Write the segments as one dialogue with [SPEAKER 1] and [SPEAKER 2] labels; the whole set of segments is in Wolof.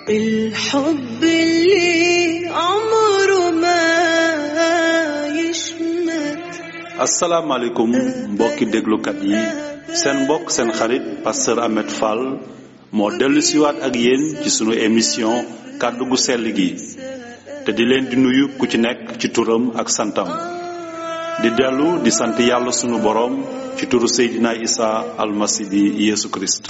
[SPEAKER 1] الحب اللي عمره ما يشمت.
[SPEAKER 2] asalaamaaleykum mbokki déglukat yi seen mbokk seen xarit pasteur Ahmed Fall moo dellu siwaat ak yéen ci sunu émission kàddu gu sell gi te di leen di nuyu ku ci nekk ci turam ak santam di dellu di sant yàlla sunu boroom ci turu Seydina Isa almasi bi Yeesu Kirist.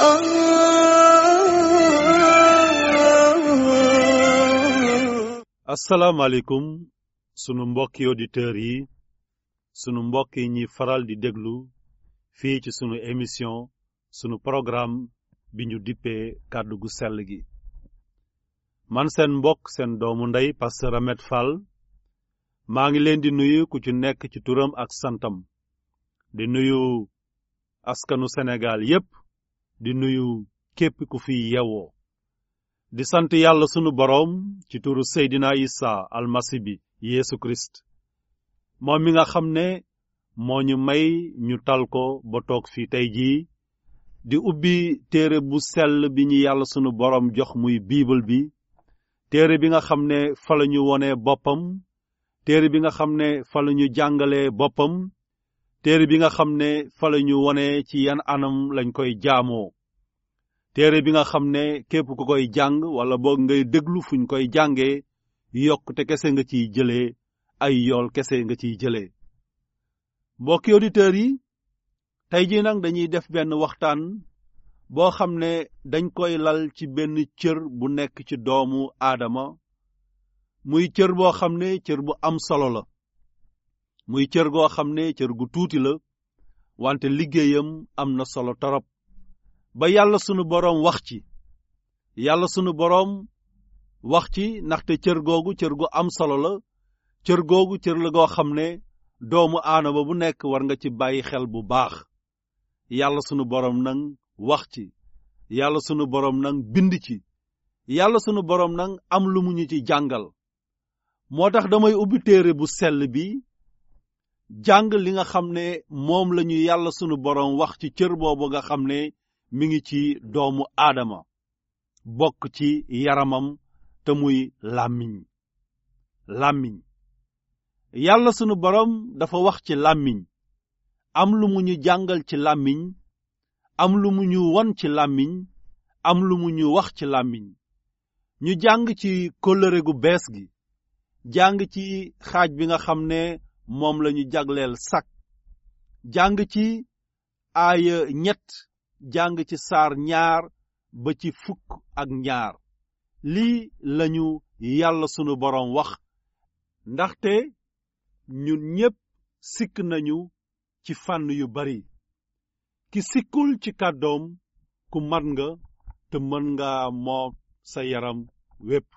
[SPEAKER 2] asalaamaaleykum sunu mbokki auditeurs yi sunu mbokk yi ñi faral di déglu fii ci sunu émission sunu programme bi ñu dippee kàddu gu sell gi man seen mbokk seen doomu ndey pasteur Ahmed Fall maa ngi leen di nuyu ku ci nekk ci turam ak santam di nuyu askanu Sénégal yépp di nuyu képp ku fi yewoo di sant yàlla sunu boroom ci turu Seydina Isa almasi bi Yeesu Kirist moom mi nga xam ne moo ñu may ñu tal ko ba toog fii tey jii di ubbi téere bu sell bi ñu yàlla sunu boroom jox muy biibal bi téere bi nga xam ne fa la ñu wone boppam téere bi nga xam ne fa la ñu jàngalee boppam téere bi nga xam ne fa la ñu wone ci yan anam lañ koy jaamoo téere bi nga xam ne képp ku koy jàng wala boog ngay déglu fuñ koy jàngee yokkute kese nga ciy jëlee ay yool kese nga ciy jëlee mbokki auditeurs yi tey jii nag dañuy def benn waxtaan boo xam ne dañ koy lal ci benn cër bu nekk ci doomu aadama muy cër boo xam ne cër bu am solo la muy cër goo xam ne cër gu tuuti la wante liggéeyam am na solo torop ba yàlla sunu boroom wax ci yàlla sunu boroom wax ci ndaxte cër googu cër gu am solo la cër googu cër la goo xam ne doomu aadama bu nekk war nga ci bàyyi xel bu baax yàlla sunu boroom nag wax ci yàlla sunu boroom nag bind ci yàlla sunu boroom nag am lu mu ñu ci jàngal moo tax damay ubbi téere bu sell bi jàng li nga xam ne moom lañu yàlla sunu boroom wax ci cër boobu nga xam ne mi ngi ci doomu aadama bokk ci yaramam te muy làmmiñ yàlla sunu boroom dafa wax ci làmmiñ am lu mu ñu jàngal ci làmmiñ am lu mu ñu won ci làmmiñ am lu mu ñu wax ci làmmiñ ñu jàng ci kóllëre gu bees gi jàng ci xaaj bi nga xam ne moom lañu jagleel sak jàng ci aaya 3 jàng ci saar 2 ba ci 12 lii lañu yàlla sunu boroom wax ndaxte ñun ñépp sikk nañu ci fànn yu bari ki sikkul ci kàddoom ku mat nga te mën nga moo sa yaram wépp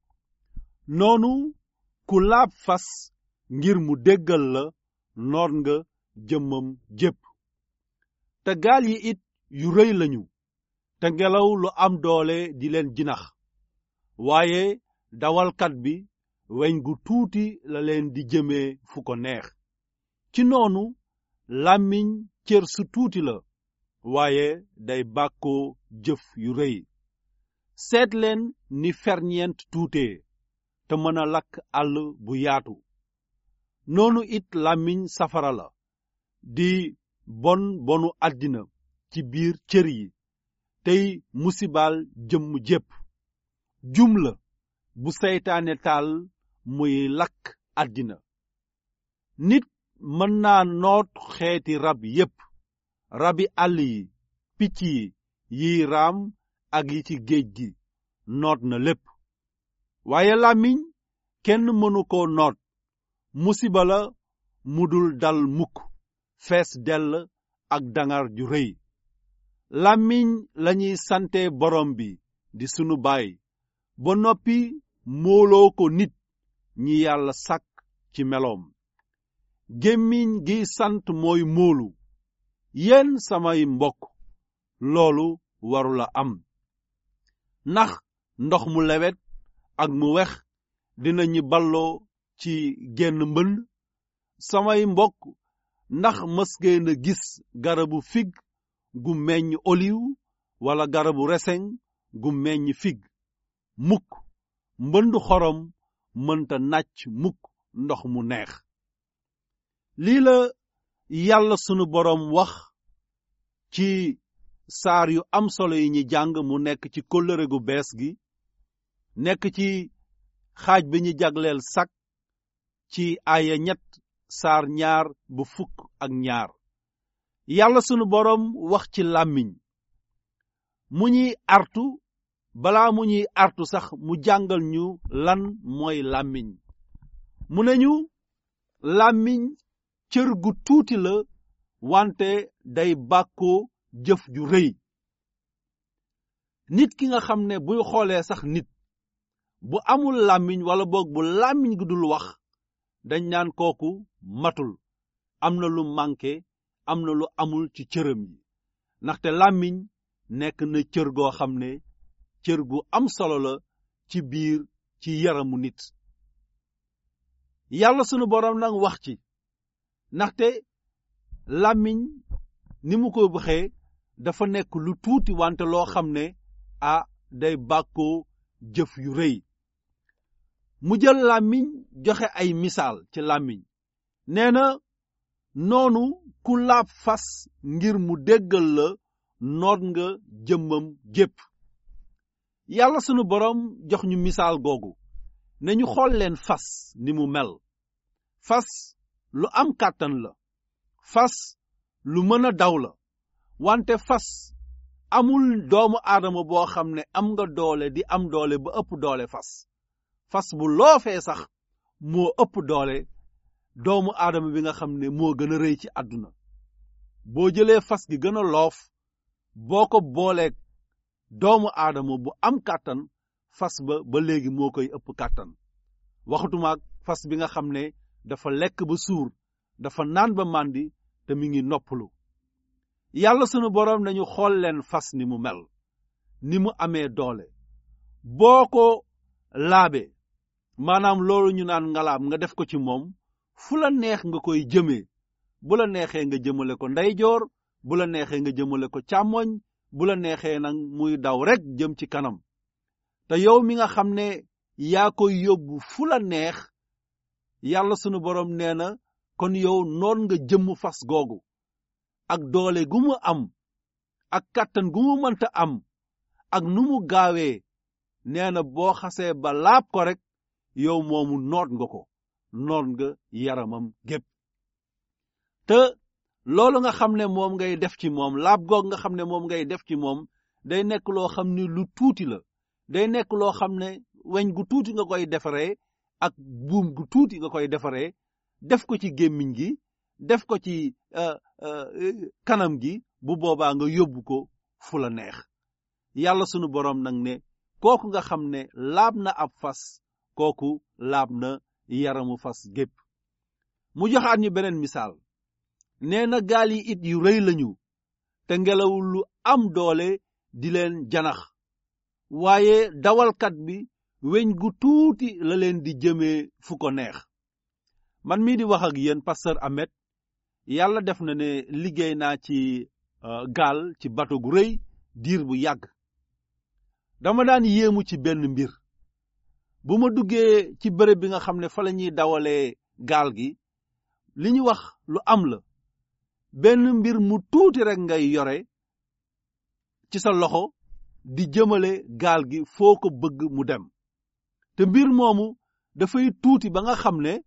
[SPEAKER 2] noonu ku laab fas ngir mu déggal la noot nga jëmmam jépp te gaal yi it yu rëy lañu te ngelaw lu am doole di leen jinax waaye dawalkat bi weñ gu tuuti la leen di jëmee fu ko neex ci noonu làmmiñ cër su tuuti la waaye day bàkkoo jëf yu rëy seet leen ni ferñeent tuutee te mën a lakk àll bu yaatu noonu it làmmiñ safara la di bonu àddina ci biir cër yi tey musibaal jëmm jépp jum la bu seytaane taal muy lakk àddina nit mën naa noot xeeti rab yépp rabi àll yi picc yi yiy raam ak yi ci géej gi noot na lépp waaye làmmiñ kenn mënu ko noot musiba la mu dul dal mukk fees dell ak dangar ju rëy làmmiñ lañuy sante borom bi di sunu baay ba noppi mooloo ko nit ñi yàlla sàkk ci meloom gémmiñ gi sant mooy moolu yéen samay mbokk loolu warula am ndax ndox mu lewet ak mu wex dinañu balloo ci genn mbënd samay mbokk ndax mës ngeen a gis garabu fig gu meññ oliw wala garabu reseñ gu meññ fig mukk mbëndu xorom mënta nàcc mukk ndox mu neex. lii la yàlla sunu boroom wax ci saar yu am solo yi ñi jàng mu nekk ci kóllëre gu bees gi, nekk ci xaaj bi ñu jagleel sak ci aaya 3 saar 2 ba 12. yàlla sunu boroom wax ci làmmiñ mu ñuy artu. balaa mu ñuy artu sax mu jàngal ñu lan mooy làmmiñ. mu ne ñu làmmiñ cër gu tuuti la wante day bàkkoo jëf ju rëy. nit ki nga xam ne buy xoolee sax nit bu amul làmmiñ wala boog bu làmmiñ gu dul wax dañ naan kooku matul, am na lu manqué, am na lu amul ci cëram yi. ndaxte làmmiñ nekk na cër goo xam ne cër gu am solo la ci biir ci yaramu nit. yàlla sunu boroom nag wax ci ndaxte làmmiñ ni mu ko waxee dafa nekk lu tuuti wante loo xam ne day bàkkoo jëf yu rëy. mu jël làmmiñ joxe ay misaal ci làmmiñ. nee na noonu ku laab fas ngir mu déggal la noot nga jëmmam gépp. yàlla sunu boroom jox ñu misaal googu ne ñu xool leen fas ni mu mel. fas lu am kàttan la, fas lu mën a daw la, wante fas amul doomu aadama boo xam ne am nga doole di am doole ba ëpp doole fas. fas bu loofee sax moo ëpp doole doomu aadama bi nga xam ne moo gën a rëy ci àdduna. boo jëlee fas gi gën a loof boo ko booleeg doomu aadama bu am kàttan, fas ba léegi moo koy ëpp kàttan. waxatumaak fas bi nga xam ne dafa lekk ba suur, dafa naan ba màndi te mi ngi noppalu. yàlla sunu boroom nañu xool leen fas ni mu mel, ni mu amee doole. boo ko laabe maanaam loolu ñu naan ngalaab nga def ko ci moom, fu la neex nga koy jëmee. bu la neexee nga jëmale ko ndeyjoor, bu la neexee nga jëmale ko càmmoñ, bu la neexee nag muy daw rekk jëm ci kanam. te yow mi nga xam ne yaa koy yóbbu fu la neex, yàlla sunu boroom nee na kon yow noon nga jëmm fas googu ak doole gu mu am ak kàttan gu mu mënta am ak nu mu gaawee. nee na boo xasee ba laab ko rekk yow moomu noot nga ko, noot nga yaramam gépp. te loolu nga xam ne moom ngay def ci moom, laab goog nga xam ne moom ngay def ci moom, day nekk loo xam ne lu tuuti la. day nekk loo xam ne weñ gu tuuti nga koy defaree ak buum gu tuuti nga koy defaree, def ko ci gémmiñ gi, def ko ci kanam gi, bu boobaa nga yóbbu ko fu la neex. yàlla sunu boroom nag ne kooku nga xam ne laab na ab fas, kooku laab na yaramu fas gépp. mu joxaat ñu beneen misaal. nee na gaal yi it yu rëy lañu te ngelaw lu am doole di leen janax, waaye dawalkat bi weñ gu tuuti la leen di jëmee fu ko neex. man mii di wax ak yéen pasteur Ahmed, yàlla def na ne liggéey naa ci gaal ci bato gu rëy diir bu yàgg. dama daan yéemu ci benn mbir. bu ma duggee ci bërëb bi nga xam ne fa la ñuy dawalee gaal gi, li ñu wax lu am la. benn mbir mu tuuti rekk ngay yore ci sa loxo di jëmale gaal gi foo ko bëgg mu dem. te mbir moomu dafay tuuti ba nga xam ne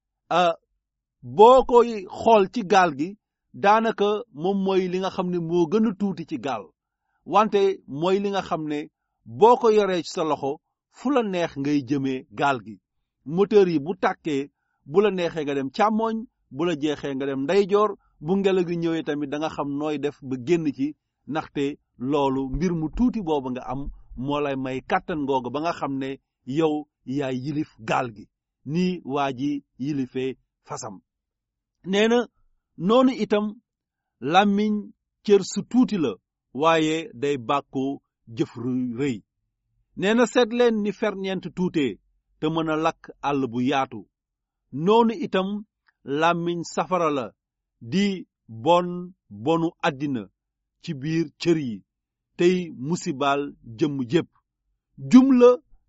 [SPEAKER 2] boo koy xool ci gaal gi daanaka moom mooy li nga xam ne moo gën a tuuti ci gaal, wante mooy li nga xam ne boo ko yoree ci sa loxo fu la neex ngay jëmee gaal gi. moteur yi bu tàkkee bu la neexee nga dem càmmooñ, bu la jeexee nga dem ndeyjoor, bu ngelaw gi ñëwee tamit da nga xam nooy def ba génn ci, ndaxte loolu mbir mu tuuti boobu nga am moo lay may kàttan googu ba nga xam ne yow yaay yilif gaal gi nii waa ji yilifee fasam. nee na noonu itam làmmiñ cër su tuuti la, waaye day bàkkoo jëf rëy. nee na seet leen ni ferñeent tuutee te mën a lakk àll bu yaatu. noonu itam làmmiñ safara la di bonu àddina ci biir cër yi tey musibaal jëmm jépp. jum la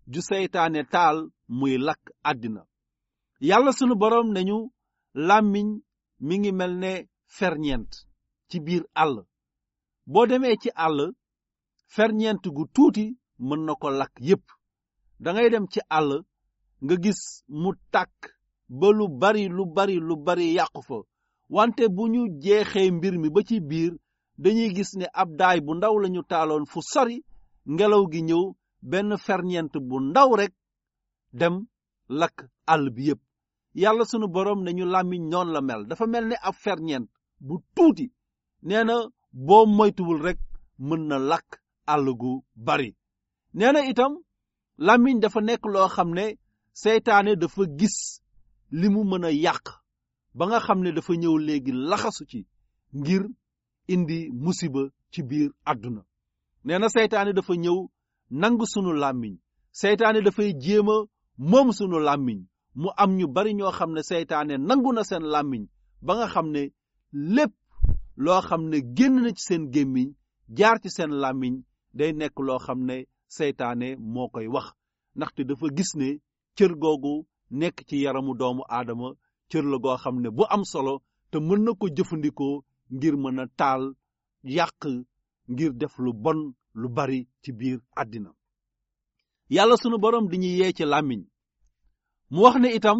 [SPEAKER 2] ju seytaane taal muy lakk àddina. yàlla sunu boroom nañu làmmiñ mi ngi mel ne ferñeent ci biir àll. boo demee ci àll ferñeent gu tuuti mën na ko lakk yépp. dangay dem ci àll nga gis mu tàkk ba lu bari yàqu fa, wante bu ñu jeexee mbir mi ba ci biir dañuy gis ne ab daay bu ndaw lañu taaloon fu sori, ngelaw gi ñëw benn ferñeent bu ndaw rekk dem lakk àll bi yépp. yàlla sunu boroom nañu làmmiñ noon la mel, dafa mel ne ab ferñeent bu tuuti, nee na boo moytuwul rekk mën na lakk àll gu bari. nee na itam làmmiñ dafa nekk loo xam ne seytaane dafa gis li mu mën a yàq ba nga xam ne dafa ñëw léegi laxasu ci ngir indi musiba ci biir àdduna. nee na seytaane dafa ñëw nangu sunu làmmiñ, seytaane dafay jéem a moom sunu làmmiñ. mu am ñu bari ñoo xam ne seytaane nangu na seen làmmiñ ba nga xam ne lépp loo xam ne génn na ci seen gémmiñ jaar ci seen làmmiñ day nekk loo xam ne seytaane moo koy wax, ndaxte dafa gis ne cër googu nekk ci yaramu doomu aadama cër la goo xam ne bu am solo te mën na ko jëfandikoo ngir mën a taal yàq, ngir def lu bon lu bari ci biir àddina. yàlla sunu boroom di ñuy yee ci làmmiñ. mu wax ne itam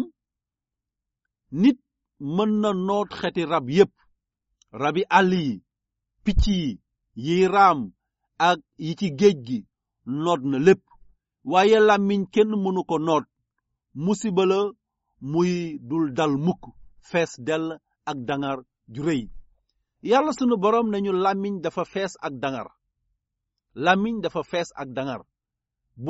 [SPEAKER 2] nit mën na noot xeeti rab yépp, rabi àll yi, picc yi raam ak yi ci géej gi, noot na lépp. waaye làmmiñ kenn mënu ko noot, musiba la muy dul dal mukk, fees dell ak dangar ju rëy. yàlla sunu boroom nañu làmmiñ dafa fees ak dangar. làmmiñ dafa fees ak dangar. bu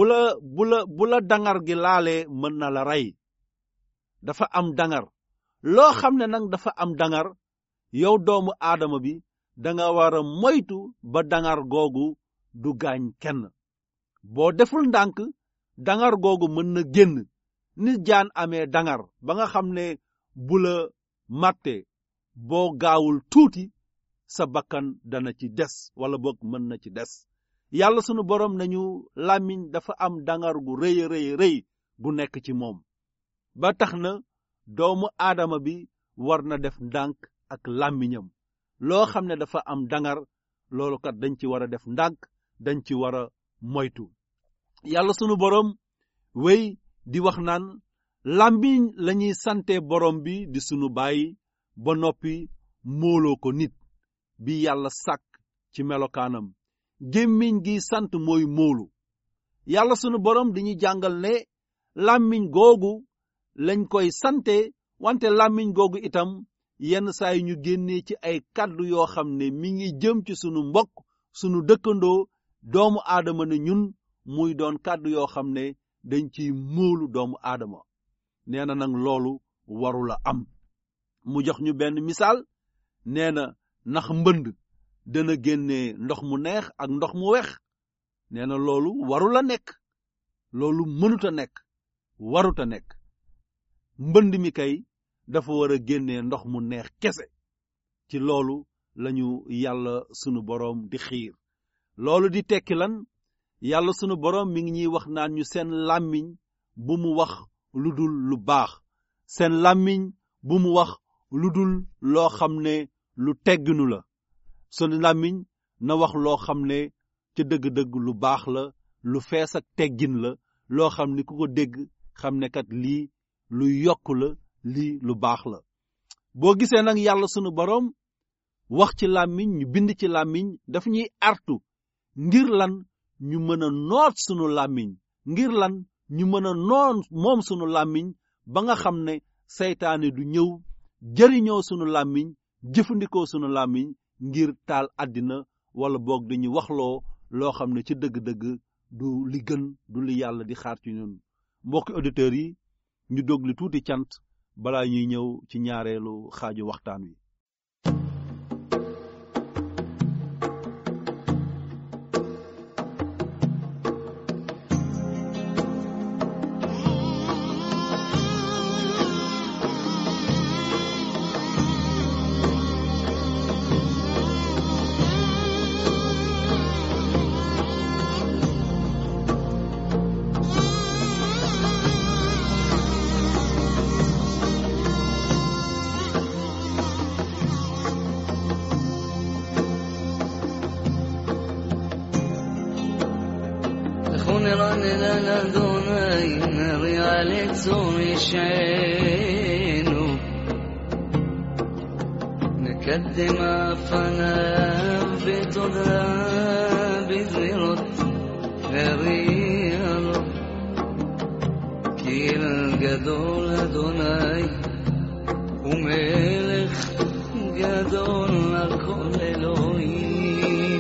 [SPEAKER 2] la dangar gi laalee mën na la rey. dafa am dangar. loo xam ne nag dafa am dangar, yow doomu aadama bi danga war a moytu ba dangar googu du gaañ kenn. boo deful ndànk dangar googu mën na génn, ni jaan amee dangar ba nga xam ne bu la màtte boo gaawul tuuti sa bakkan dana ci des wala boog mën na ci des. yàlla sunu boroom nañu làmmiñ dafa am dangar gu rëy gu nekk ci moom, ba tax na doomu aadama bi war na def ndànk ak làmmiñam. loo xam ne dafa am dangar, loolu kat dañ ci war a def ndànk, dañ ci war a moytu. yàlla sunu boroom wéy di wax naan làmmiñ lañuy sante boroom bi di sunu baay, ba noppi móoloo ko nit bi yàlla sàkk ci melokaanam. gémmiñ gi sant mooy móolu. yàlla sunu boroom di ñu jàngal ne làmmiñ googu lañ koy sante, wante làmmiñ googu itam yenn saa yi ñu génnee ci ay kàddu yoo xam ne mi ngi jëm ci sunu mbokk, sunu dëkkandoo, doomu aadama ne ñun, muy doon kàddu yoo xam ne dañ ciy móolu doomu aadama. nee na nag loolu warula am. mu jox ñu benn misaal, nee na ndax mbënd dana génne ndox mu neex ak ndox mu wex? nee na loolu warula nekk, loolu mënuta nekk, waruta nekk. mbënd mi kay dafa war a génne ndox mu neex kese. ci loolu lañu yàlla sunu boroom di xiir. loolu di tekki lan? yàlla sunu boroom mi ngi ñuy wax naan ñu seen làmmiñ bu mu wax lu dul lu baax, seen làmmiñ bu mu wax lu dul loo xam ne lu tegginu la. sunu làmmiñ na wax loo xam ne ca dëgg-dëgg lu baax la, lu fees ak teggin la, loo xam ne ku ko dégg xam ne kat lii lu yokk la, lii lu baax la. boo gisee nag yàlla sunu boroom wax ci làmmiñ, ñu bind ci làmmiñ, daf ñuy artu ngir lan ñu mën a noot sunu làmmiñ, ngir lan ñu mën a moom sunu làmmiñ ba nga xam ne seytaane du ñëw jëriñoo sunu làmmiñ, jëfandikoo sunu làmmiñ ngir taal àddina, wala boog dañu waxloo loo xam ne ci dëgg-dëgg du li gën, du li yàlla di xaar ci ñun. mbokki auditeurs yi, ñu déglu tuuti cant balaa ñuy ñëw ci ñaareelu xaaju waxtaan wi.
[SPEAKER 1] أدوني ريالتهم يشعينوا نقدم أفنا بتضرى بزيرت غريال كيل גדול אדוני ומלך גדול על כל אלוהים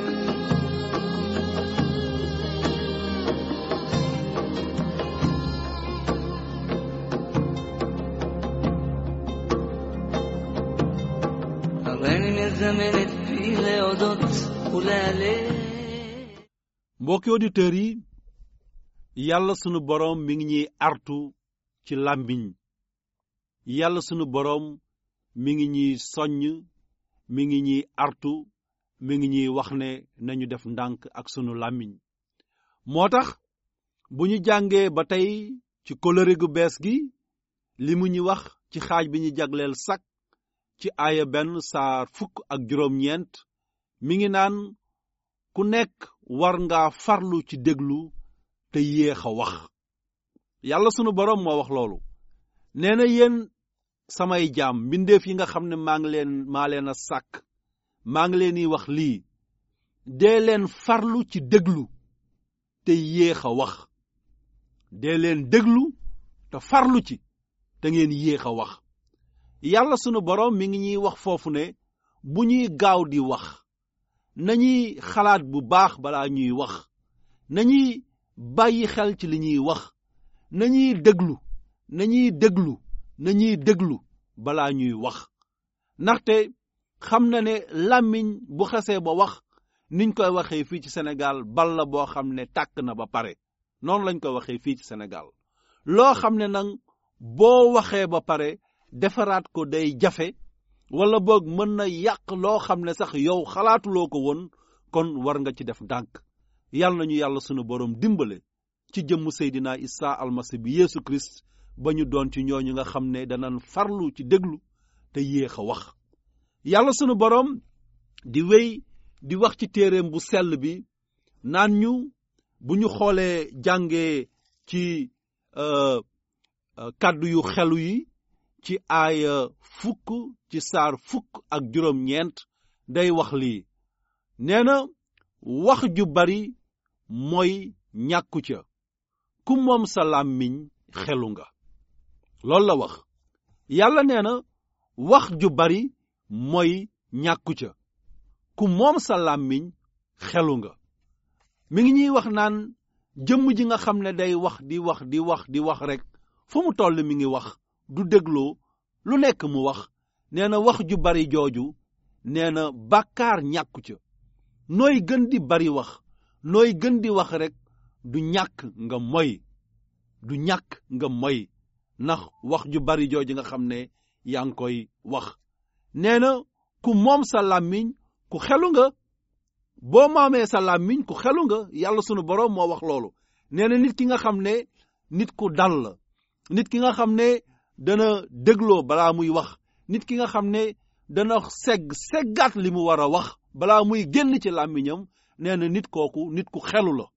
[SPEAKER 1] הריני מזמן את פי להודות ולהלל
[SPEAKER 2] mbokki auditeurs yi yàlla sunu boroom mi ngi ñuy artu ci làmmiñ yàlla sunu boroom mi ngi ñuy soññ mi ngi ñuy artu mi ngi ñuy wax ne nañu def ndànk ak sunu làmmiñ moo tax bu ñu jàngee ba tey ci kóllëre gu bees gi li mu ñu wax ci xaaj bi ñu jagleel sak ci aaya 1 saar 19 mi ngi naan ku nekk war nga farlu ci déglu te yéex a wax yàlla sunu boroom moo wax loolu nee na yéen samay jaam mbindeef yi nga xam ne maa leen a sàkk maa ngi leen di wax lii dee leen farlu ci déglu te yéex a wax dee leen déglu te farlu ci te ngeen yéex a wax yàlla sunu boroom mi ngi ñuy wax foofu ne bu ñuy gaaw di wax nañuy xalaat bu baax balaa ñuy wax nañuy bàyyi xel ci li ñuy wax nañuy déglu balaa ñuy wax ndaxte xam na ne làmmiñ bu xasee ba wax niñ koy waxee fii ci Sénégal bal la boo xam ne tàkk na ba pare noonu lañ koy waxee fii ci Sénégal loo xam ne nag boo waxee ba pare defaraat ko day jafe wala boog mën na yàq loo xam ne sax yow xalaatuloo ko woon kon war nga ci def ndànk yàlla nañu yàlla sunu boroom dimbale ci jëmmu Seydina Isa almasi bi Yeesu Christ ba ñu doon ci ñooñu nga xam ne danañ farlu ci déglu te yéex a wax yàlla sunu boroom di wéy di wax ci téereem bu sell bi naan ñu bu ñu xoolee jàngee ci kàddu yu xelu yi ci aaya 10 ci saar 19 day wax lii nee na wax ju bari mooy ñàkku ca ku moom sa làmmiñ xelu nga loolu la wax yàlla nee na wax ju bari mooy ñàkku ca ku moom sa làmmiñ xelu nga mi ngi ñuy wax naan jëmm ji nga xam ne day wax di wax rek fu mu toll mi ngi wax du dégloo lu nekk mu wax nee na wax ju bari jooju nee na bàkkaar ñàkku ca nooy gën di bari wax nooy gën di wax rek du ñàkk nga moy ndax wax ju bari jooju nga xam ne yaa ngi koy wax nee na ku moom sa làmmiñ ku xelu nga boo moomee sa làmmiñ ku xelu nga yàlla sunu boroom moo wax loolu nee na nit ki nga xam ne nit ku dal la nit ki nga xam ne dana dégloo balaa muy wax nit ki nga xam ne dana seggaat li mu war a wax balaa muy génn ci làmmiñam nee na nit kooku nit ku xelu la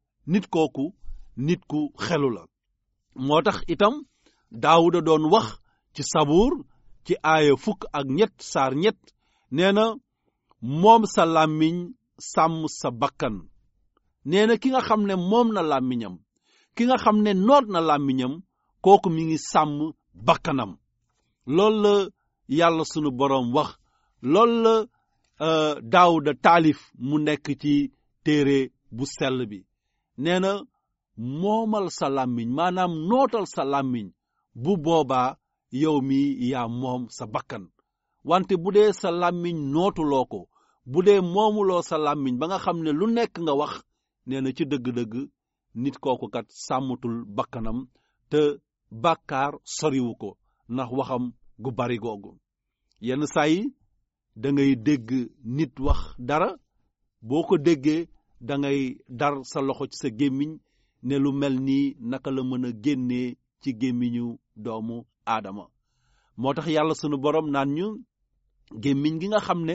[SPEAKER 2] moo tax itam Daawuda doon wax ci Sabuur ci aaya 13 saar 3 nee na moom sa làmmiñ sàmm sa bakkan nee na ki nga xam ne moom na làmmiñam ki nga xam ne noot na làmmiñam kooku mi ngi sàmm bakkanam loolu la yàlla sunu boroom wax loolu la Daawuda taalif mu nekk ci téere bu sell bi nee na moomal sa làmmiñ maanaam nootal sa làmmiñ bu boobaa yow mi yaa moom sa bakkan wante bu dee sa làmmiñ nootuloo ko bu dee moomuloo sa làmmiñ ba nga xam ne lu nekk nga wax nee na ci dëgg-dëgg nit kooku kat sàmmatul bakkanam te bàkkaar soriwu ko ndax waxam gu bari googu yenn saa yi da ngay dégg nit wax dara boo ko déggee da ngay dar sa loxo ci sa gémmiñ ne lu mel nii naka la mën a génnee ci gémmiñu doomu aadama moo tax yàlla sunu boroom naan ñu gémmiñ gi nga xam ne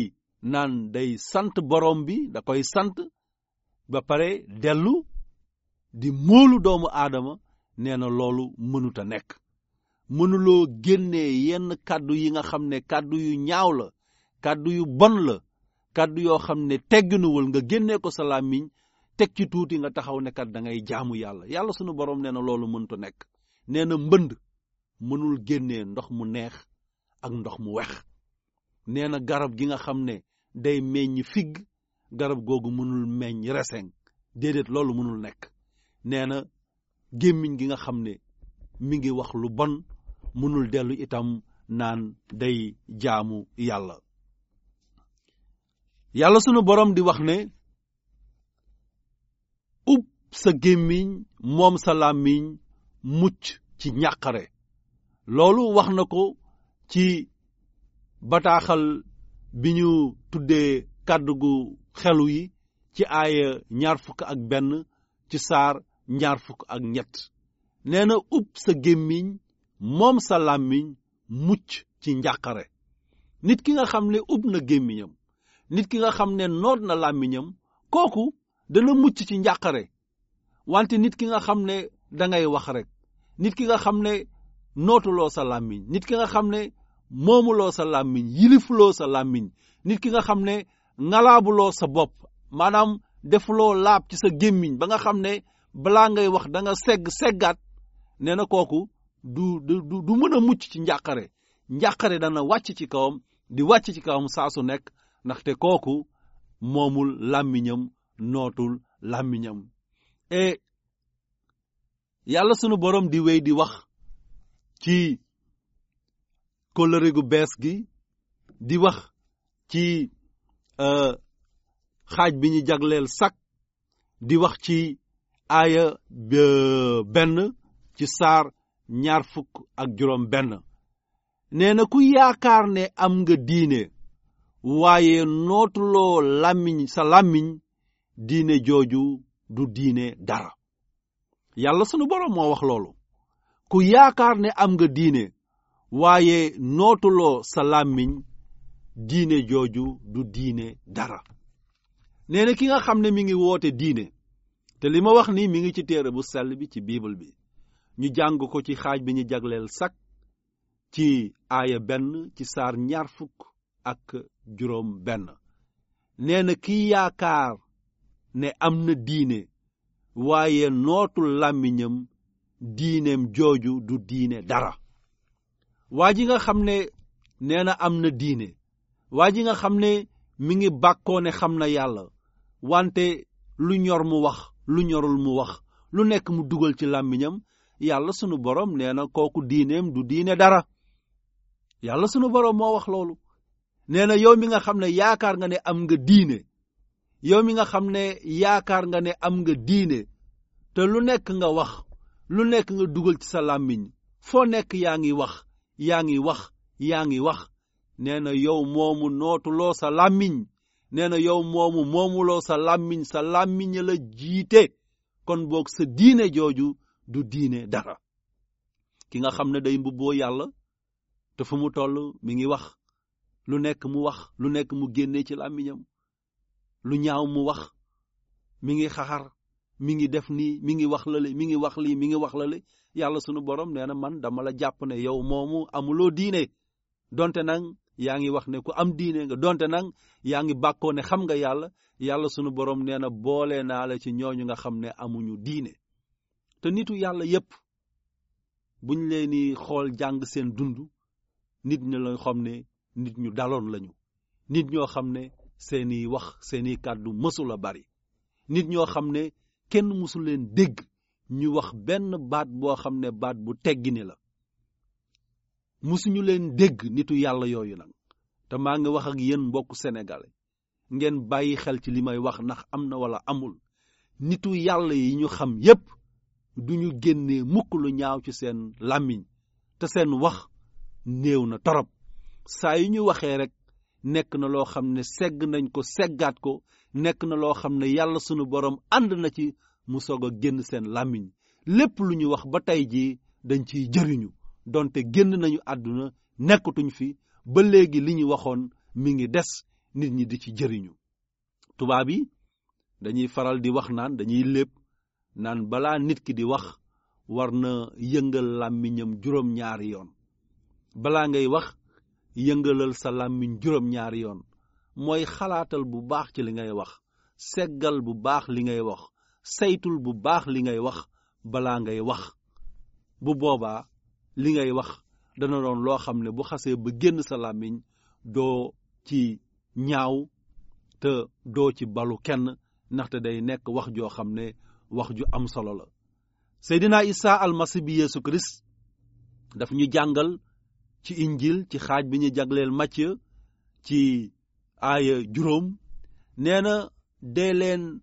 [SPEAKER 2] day sant boroom bi da koy sant ba pare dellu di móolu doomu aadama nee na loolu mënuta nekk mënuloo génnee yenn kàddu yi nga xam ne kàddu yu ñaaw la kàddu yu bon la kàddu yoo xam ne tegginuwul nga génnee ko sa làmmiñ teg ci tuuti nga taxaw ne kat da ngay jaamu yàlla sunu borom nee na loolu mënuta nekk nee na mbënd mënul génnee ndox mu neex ak ndox mu wex nee na garab gi nga xam ne day meññ figg garab googu mënul meññ reseng déedéet loolu mënul nekk nee na gémmiñ gi nga xam ne mi ngi wax lu bon mënul dellu itam naan day jaamu yàlla sunu borom di wax ne ub sa gémmiñ moom sa làmmiñ mucc ci ñàqare loolu wax na ko ci bataaxal bi ñu tuddee kàddu gu xelu yi ci aaya 21 ci saar 23 nee na ub sa gémmiñ moom sa làmmiñ mucc ci njàqare nit ki nga xam ne ub na gémmiñam nit ki nga xam ne noot na làmmiñam kooku dana mucc ci njàqare wante nit ki nga xam ne dangay wax rek nit ki nga xam ne nootuloo sa làmmiñ nit ki nga xam ne moomuloo sa làmmiñ yilifuloo sa làmmiñ nit ki nga xam ne ngalaabuloo sa bopp maanaam defuloo laab ci sa gémmiñ ba nga xam ne balaa ngay wax da nga seggaat nee na kooku du mën a mucc ci njàqare dana wàcc ci kawam di wàcc ci kawam saa su nekk ndaxte kooku moomul làmmiñam nootul làmmiñam et yàlla sunu borom di wéy di wax ci kóllëre gu bees gi di wax ci xaaj bi ñu jagleel sak di wax ci aaya 1 ci saar 21 nee na ku yaakaar ne am nga diine waaye nootuloo làmmiñ sa làmmiñ diine jooju du diine dara yàlla sunu borom moo wax loolu ku yaakaar ne am nga diine waaye nootuloo sa làmmiñ diine jooju du diine dara nee na ki nga xam ne mi ngi woote diine te li ma wax ni mi ngi ci téere bu sell bi ci bible bi ñu jàng ko ci xaaj bi ñu jagleel sak ci aaya 1 ci saar 21 nee na ki yaakaar ne am na diine waaye nootul làmmiñam diineem jooju du diine dara waa ji nga xam ne nee na am na diine waa ji nga xam ne mi ngi bàkkoo ne xam na yàlla wante lu ñor mu wax lu ñorul mu wax lu nekk mu dugal ci làmmiñam yàlla sunu borom nee na kooku diineem du diine dara yàlla sunu borom moo wax loolu nee na yow mi nga xam ne yaakaar nga ne am nga diine yow mi nga xam ne yaakaar nga ne am nga diine te lu nekk nga wax lu nekk nga dugal ci sa làmmiñ foo nekk yaa ngi wax nee na yow moomu nootuloo sa làmmiñ nee na yow moomu moomuloo sa làmmiñ la jiite kon boog sa diine jooju du diine dara ki nga xam ne day mbubboo yàlla te fu mu toll mi ngi wax lu nekk mu wax lu nekk mu génnee ci làmmiñam lu ñaaw mu wax mi ngi xaxar mi ngi def nii mi ngi wax lale mi ngi wax lii mi ngi wax lale yàlla sunu borom nee na man dama la jàpp ne yow moomu amuloo diine donte nag yaa ngi wax ne ku am diine nga donte nag yaa ngi bàkkoo ne xam nga yàlla sunu borom nee na boole naa la ci ñooñu nga xam ne amuñu diine te nitu yàlla yépp buñ leen di xool jàng seen dund nit ñi la xam ne nit ñu daloon lañu nit ñoo xam ne seeni wax seeni kàddu mësul a bari nit ñoo xam ne kenn mësul leen dégg ñu wax benn baat boo xam ne baat bu teggini la mësuñu leen dégg nitu yàlla yooyu nag te maa ngi wax ak yéen mbokku sénégalais ngeen bàyyi xel ci li may wax ndax am na wala amul nitu yàlla yi ñu xam yépp duñu génnee mukk lu ñaaw ci seen làmmiñ te seen wax néew na torop saa yu ñu waxee rek nekk na loo xam ne segg nañ ko seggaat ko nekk na loo xam ne yàlla sunu borom ànd na ci mu soog a génn seen làmmiñ lépp lu ñu wax ba tey jii dañ ciy jëriñu donte génn nañu àdduna nekkatuñ fi ba léegi li ñu waxoon mi ngi des nit ñi di ci jëriñu tubaab yi dañuy faral di wax naan dañuy lépp naan balaa nit ki di wax war na yëngal làmmiñam juróom-ñaari yoon balaa ngay wax yëngalal sa làmmiñ juróom-ñaari yoon mooy xalaatal bu baax ci li ngay wax seggal bu baax li ngay wax saytul bu baax li ngay wax balaa ngay wax bu boobaa li ngay wax dana doon loo xam ne bu xasee ba génn sa làmmiñ doo ci ñaaw te doo ci balu kenn ndaxte day nekk wax joo xam ne wax ju am solo la Seydina Isa almasi bi Yeesu Kirist daf ñu jàngal ci injil ci xaaj bi ñu jagleel Macë ci aaya 5 nee na dee leen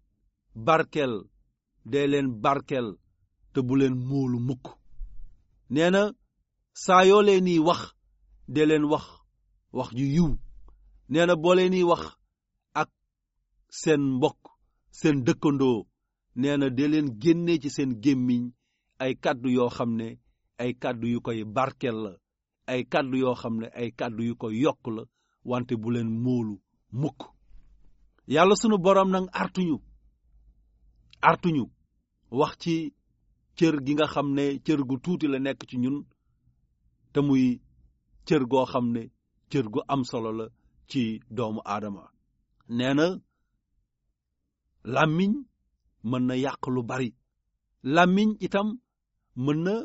[SPEAKER 2] barkel te bu leen móolu mukk nee na saa yoo leen yi wax dee leen wax ju yiw nee na boo leen yi wax ak seen mbokk seen dëkkandoo nee na dee leen génne ci seen gémmiñ ay kàddu yoo xam ne ay kàddu yu koy barkel la ay kàddu yoo xam ne ay kàddu yu koy yokk la wante bu leen móolu mukk yàlla sunu boroom nag artuñu wax ci cër gi nga xam ne cër gu tuuti la nekk ci ñun te muy cër goo xam ne cër gu am solo la ci doomu aadama nee na làmmiñ mën na yàq lu bari làmmiñ itam mën na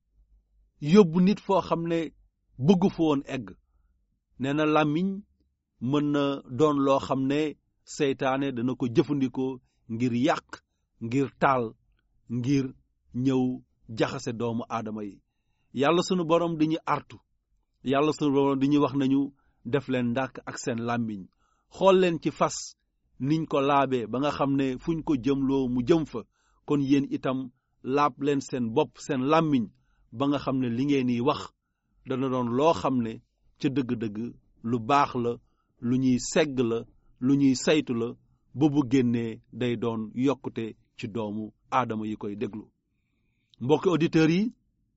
[SPEAKER 2] yóbbu nit foo xam ne bëggu fa woon egg nee na làmmiñ mën na doon loo xam ne seytaane dana ko jëfandikoo ngir yàq ngir taal ngir ñëw jaxase doomu aadama yi yàlla sunu borom di ñu artu yàlla sunu borom di ñu wax nañu def leen ndàkk ak seen làmmiñ xool leen ci fas niñ ko laabee ba nga xam ne fuñ ko jëmloo mu jëm fa kon yéen itam laab leen seen bopp seen làmmiñ ba nga xam ne li ngeen yi wax dana doon loo xam ne ca dëgg-dëgg lu baax la lu ñuy segg la lu ñuy saytu la ba bu génnee day doon yokkute ci doomu aadama yi koy déglu mbokki auditeurs yi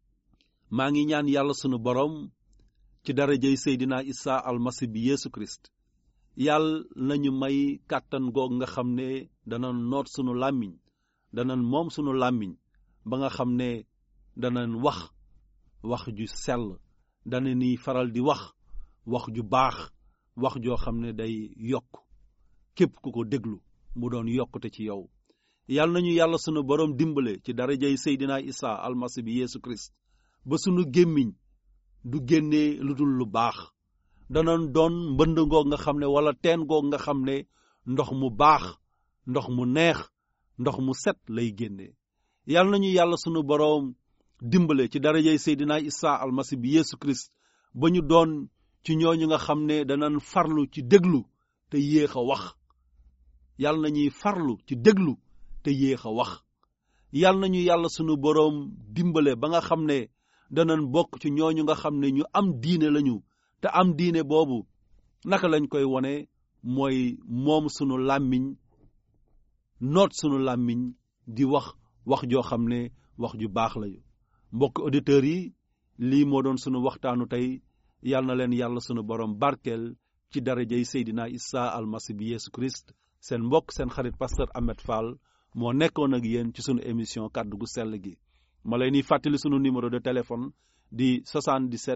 [SPEAKER 2] maa ngi ñaan yàlla sunu borom ci darajay Seydina Isa almasi bi Yeesu Kirist yàlla nañu may kàttan goog nga xam ne dana noot sunu làmmiñ dana moom sunu làmmiñ ba nga xam ne dana wax ju sell dana ni faral di wax ju baax wax joo xam ne day yokk képp ku ko déglu mu doon yokkute ci yow yàlla nañu yàlla sunu borom dimbale ci darajay Seydina Isa almasi bi Yeesu Kirist ba sunu gémmiñ du génnee lu dul lu baax danoon doon mbënd ngoog nga xam ne wala teen goog nga xam ne ndox mu baax ndox mu neex ndox mu set lay génne yàlla nañu yàlla sunu boroom dimbale ci darajay Seydina Isa almasi bi Yeesu Kirist ba ñu doon ci ñooñu nga xam ne danañ farlu ci déglu te yéex a wax yàlla nañuy farlu ci déglu te yéex a wax yàlla nañu yàlla sunu boroom dimbale ba nga xam ne danañ bokk ci ñooñu nga xam ne ñu am diine lañu te am diine boobu naka lañ koy wone mooy moom sunu làmmiñ noot sunu làmmiñ di wax joo xam ne wax ju baax lañu mbokk auditeurs yi lii moo doon sunu waxtaanu tey yal na leen yàlla sunu borom barkeel ci darajay Seydina Isa almasi bi Yeesu Kirist seen mbokk seen xarit pasteur Ahmed Fall moo nekkoon ak yéen ci sunu émission kàddu gu sell gi ma lay ni fàttali sunu numéro de téléphone di 77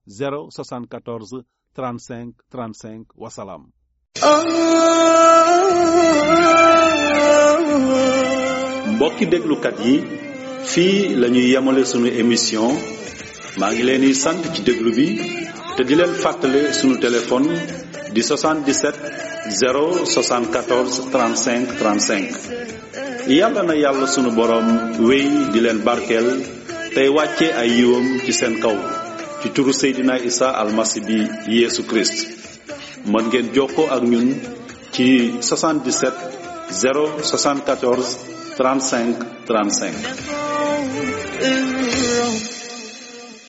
[SPEAKER 2] 074 35 35 wasalaam.
[SPEAKER 3] mbokki déglukat yi fii la ñuy yemale sunu émission maa ngi leen di sant ci déglu bi te di leen fàttale sunu téléphone di 77 074 35 35 yàlla na yàlla sunu boroom wéy di leen barkeel tey wàcce ay yiwam ci seen kaw ci turu Seydina Isa almasi bi Yeesu Kirist mën ngeen jokkoo ak ñun ci 77 074 35 35